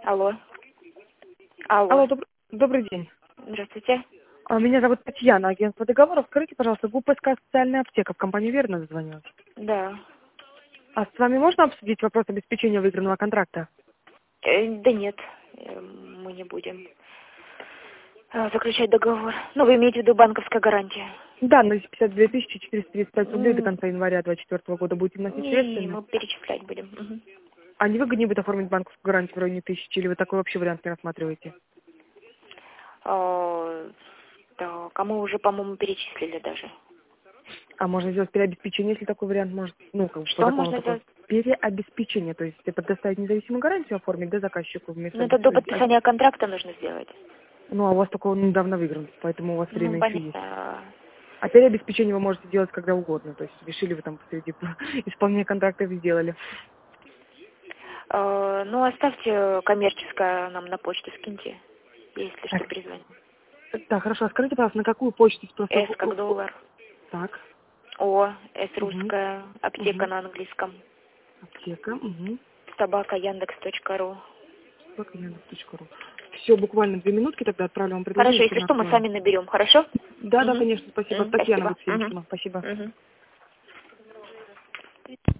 Алло. Алло. Алло, добрый день. Здравствуйте. Меня зовут Татьяна, агентство договоров. Скажите, пожалуйста, ГУПСК «Социальная аптека» в компанию «Верно» зазвонилась? Да. А с вами можно обсудить вопрос обеспечения выигранного контракта? Да нет, мы не будем заключать договор. Ну, вы имеете в виду банковская гарантия? Да, на 52 435 рублей до конца января 2024 года будете вносить Не, средства. мы перечислять будем. Мгм. А не выгоднее будет оформить банковскую гарантию в районе 1000, или вы такой вообще вариант не рассматриваете? Так, а мы уже, по-моему, перечислили даже. А можно сделать переобеспечение, если такой вариант может, ну, как бы по Что закону можно такое. сделать? Переобеспечение, то есть предоставить независимую гарантию оформить, да, заказчику вместо Ну, это до подписания контракта нужно сделать. Ну, а у вас только он недавно выигран, поэтому у вас Ну, время еще есть. понятно. А переобеспечение вы можете делать когда угодно. То есть решили вы там посреди исполнения контракта и сделали. Ну, оставьте коммерческое нам на почту, скиньте, если Так, что, перезвоним. так, хорошо. А скажите, пожалуйста, на какую почту просто... С как доллар. Так. О, С Угу. русская, аптека Угу. на английском. Аптека. Угу. Собака Яндекс.ру. Все, буквально 2 минутки, тогда отправлю вам Хорошо, предложение, если что, мы сами наберем, хорошо? Да, Угу. конечно, спасибо. Татьяна Спасибо. будет Филиппова. Спасибо. Угу.